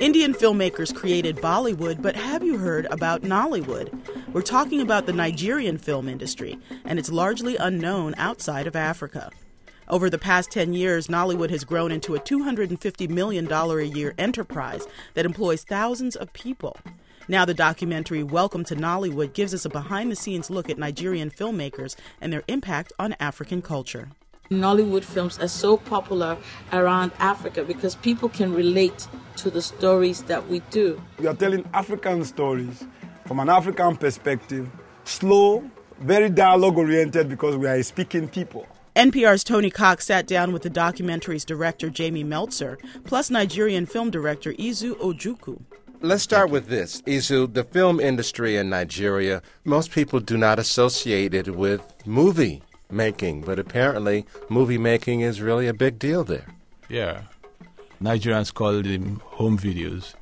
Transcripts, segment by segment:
Indian filmmakers created Bollywood, but have you heard about Nollywood? We're talking about the Nigerian film industry, and it's largely unknown outside of Africa. Over the past 10 years, Nollywood has grown into a $250 million a year enterprise that employs thousands of people. Now the documentary Welcome to Nollywood gives us a behind-the-scenes look at Nigerian filmmakers and their impact on African culture. Nollywood films are so popular around Africa because people can relate to the stories that we do. We are telling African stories from an African perspective, slow, very dialogue-oriented because we are a speaking people. NPR's Tony Cox sat down with the documentary's director, Jamie Meltzer, plus Nigerian film director Izu Ojukwu. Let's start with this. Izu, the film industry in Nigeria, most people do not associate it with movie making, but apparently movie making is really a big deal there. Yeah. Nigerians call them home videos,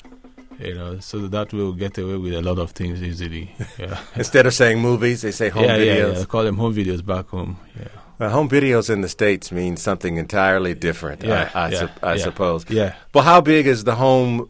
so that will get away with a lot of things easily. Yeah. Instead of saying movies, they say home videos. Yeah, call them home videos back home. Yeah. Well, home videos in the States mean something entirely different, I suppose. Yeah. Well, how big is the home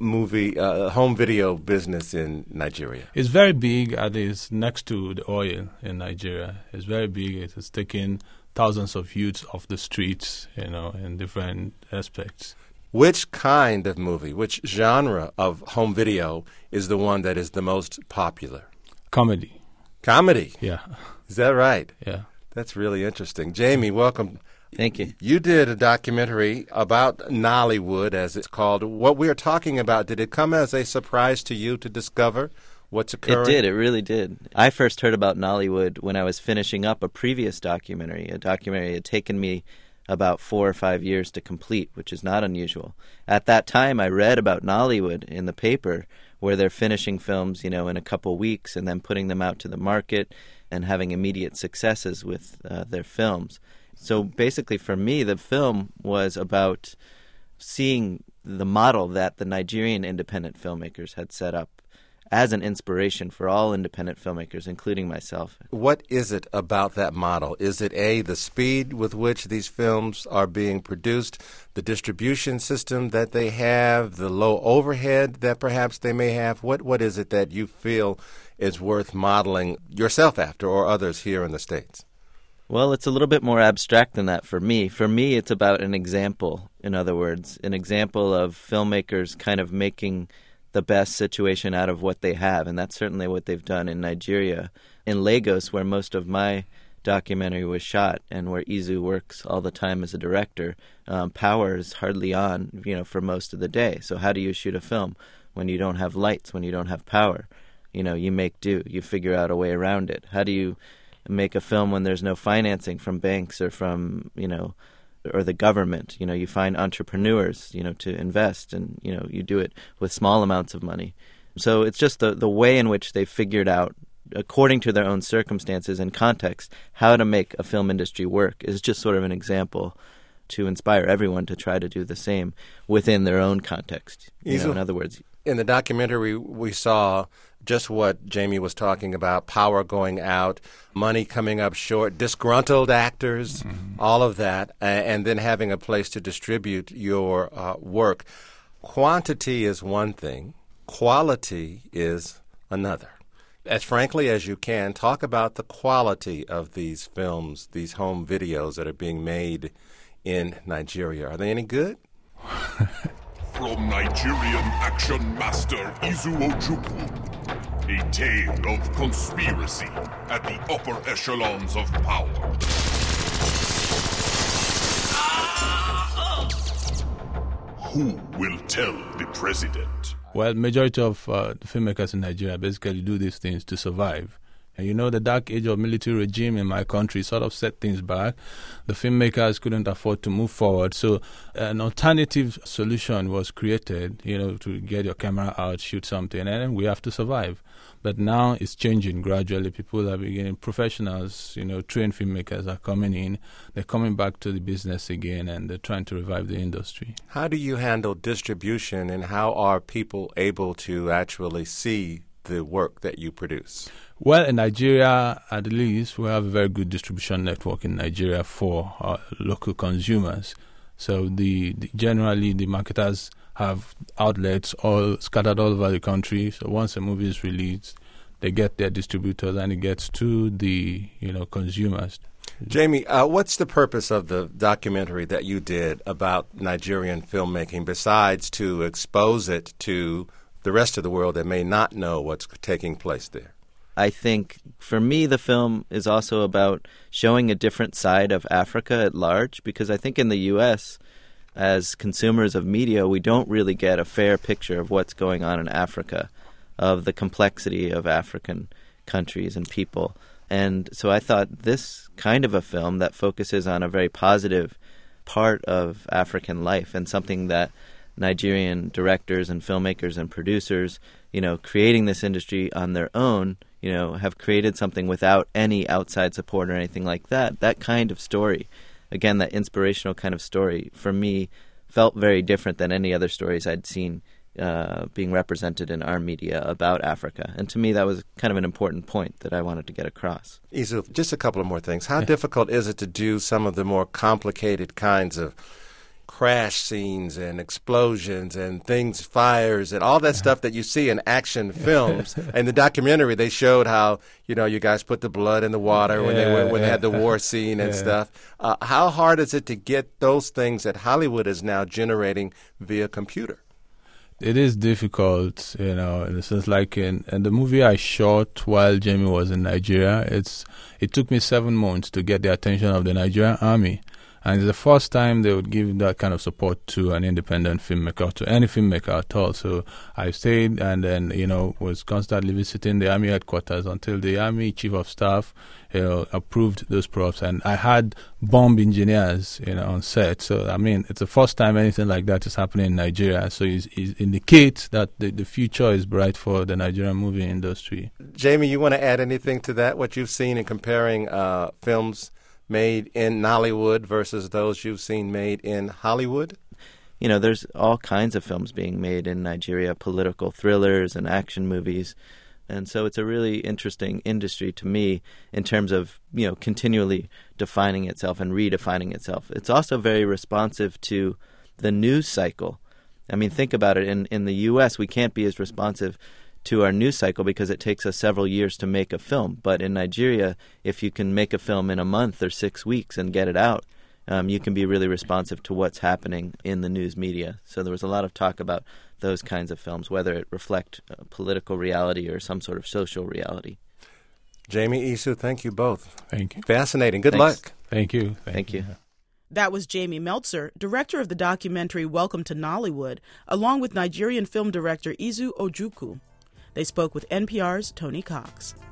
video business in Nigeria? It's very big. It is next to the oil in Nigeria. It's very big. It has taken thousands of youths off the streets, in different aspects. Which kind of movie, which genre of home video is the one that is the most popular? Comedy. Comedy? Yeah. Is that right? Yeah. That's really interesting. Jamie, welcome. Thank you. You did a documentary about Nollywood, as it's called. What we are talking about, did it come as a surprise to you to discover what's occurring? It did. It really did. I first heard about Nollywood when I was finishing up a previous documentary. A documentary had taken me about 4 or 5 years to complete, which is not unusual. At that time, I read about Nollywood in the paper, where they're finishing films, in a couple weeks and then putting them out to the market and having immediate successes with their films. So basically for me, the film was about seeing the model that the Nigerian independent filmmakers had set up as an inspiration for all independent filmmakers, including myself. What is it about that model? Is it, A, the speed with which these films are being produced, the distribution system that they have, the low overhead that perhaps they may have? What is it that you feel is worth modeling yourself after or others here in the States? Well, it's a little bit more abstract than that for me. For me, it's about an example, in other words, an example of filmmakers kind of making the best situation out of what they have, and that's certainly what they've done in Nigeria. In Lagos, where most of my documentary was shot and where Izu works all the time as a director, power is hardly on, for most of the day. So how do you shoot a film when you don't have lights, when you don't have power? You make do. You figure out a way around it. How do you make a film when there's no financing from banks or from, or the government? You find entrepreneurs, to invest, and, you do it with small amounts of money. So it's just the way in which they figured out, according to their own circumstances and context, how to make a film industry work is just sort of an example to inspire everyone to try to do the same within their own context. In other words, in the documentary, we saw just what Jamie was talking about, power going out, money coming up short, disgruntled actors, all of that, and then having a place to distribute your work. Quantity is one thing. Quality is another. As frankly as you can, talk about the quality of these films, these home videos that are being made in Nigeria. Are they any good? From Nigerian action master Izu Ojukwu, a tale of conspiracy at the upper echelons of power. Who will tell the president? Well, majority of the filmmakers in Nigeria basically do these things to survive. And the dark age of military regime in my country sort of set things back. The filmmakers couldn't afford to move forward. So an alternative solution was created, to get your camera out, shoot something, and then we have to survive. But now it's changing gradually. People are beginning, professionals, trained filmmakers are coming in. They're coming back to the business again, and they're trying to revive the industry. How do you handle distribution, and how are people able to actually see the work that you produce? Well, in Nigeria, at least, we have a very good distribution network in Nigeria for local consumers. So generally, the marketers have outlets all scattered all over the country. So once a movie is released, they get their distributors and it gets to the consumers. Jamie, what's the purpose of the documentary that you did about Nigerian filmmaking besides to expose it to the rest of the world that may not know what's taking place there? I think for me the film is also about showing a different side of Africa at large, because I think in the U.S., as consumers of media, we don't really get a fair picture of what's going on in Africa, of the complexity of African countries and people. And so I thought this kind of a film that focuses on a very positive part of African life and something that Nigerian directors and filmmakers and producers, creating this industry on their own, have created something without any outside support or anything like that. That kind of story, again, that inspirational kind of story, for me, felt very different than any other stories I'd seen being represented in our media about Africa. And to me, that was kind of an important point that I wanted to get across. Izu, just a couple of more things. How difficult is it to do some of the more complicated kinds of crash scenes and explosions and things, fires, and all that stuff that you see in action films? In the documentary, they showed how, you guys put the blood in the water when they had the war scene and stuff. How hard is it to get those things that Hollywood is now generating via computer? It is difficult, in the sense like in the movie I shot while Jamie was in Nigeria, it took me 7 months to get the attention of the Nigerian army. And it's the first time they would give that kind of support to an independent filmmaker, to any filmmaker at all. So I stayed and then, was constantly visiting the army headquarters until the army chief of staff, approved those props. And I had bomb engineers, on set. So, it's the first time anything like that is happening in Nigeria. So it indicates that the future is bright for the Nigerian movie industry. Jamie, you want to add anything to that, what you've seen in comparing films made in Nollywood versus those you've seen made in Hollywood? There's all kinds of films being made in Nigeria, political thrillers and action movies. And so it's a really interesting industry to me in terms of, continually defining itself and redefining itself. It's also very responsive to the news cycle. Think about it. In the U.S., we can't be as responsive to our news cycle because it takes us several years to make a film. But in Nigeria, if you can make a film in a month or 6 weeks and get it out, you can be really responsive to what's happening in the news media. So there was a lot of talk about those kinds of films, whether it reflect political reality or some sort of social reality. Jamie, Izu, thank you both. Thank you. Fascinating. Good Thanks. luck. Thank you. Thank you. That was Jamie Meltzer, director of the documentary Welcome to Nollywood, along with Nigerian film director Izu Ojukwu. They spoke with NPR's Tony Cox.